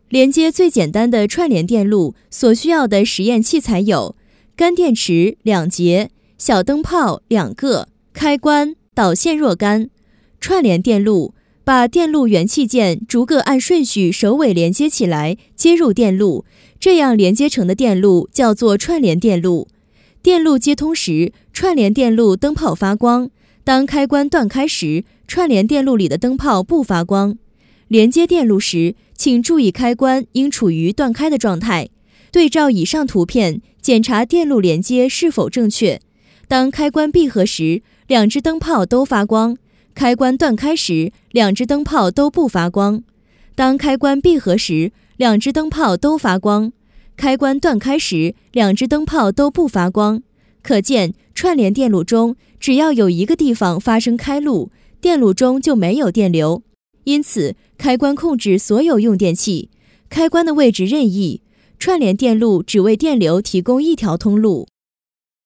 连接最简单的串联电路所需要的实验器材有干电池2节、小灯泡2个、开关、导线若干。串联电路把电路元器件逐个按顺序首尾连接起来，接入电路，这样连接成的电路叫做串联电路。电路接通时，串联电路灯泡发光，当开关断开时，串联电路里的灯泡不发光。连接电路时，请注意开关应处于断开的状态，对照以上图片检查电路连接是否正确。当开关闭合时，2只灯泡都发光，开关断开时，2只灯泡都不发光。当开关闭合时，2只灯泡都发光，开关断开时，2只灯泡都不发光。可见串联电路中只要有一个地方发生开路，电路中就没有电流。因此开关控制所有用电器，开关的位置任意，串联电路只为电流提供一条通路。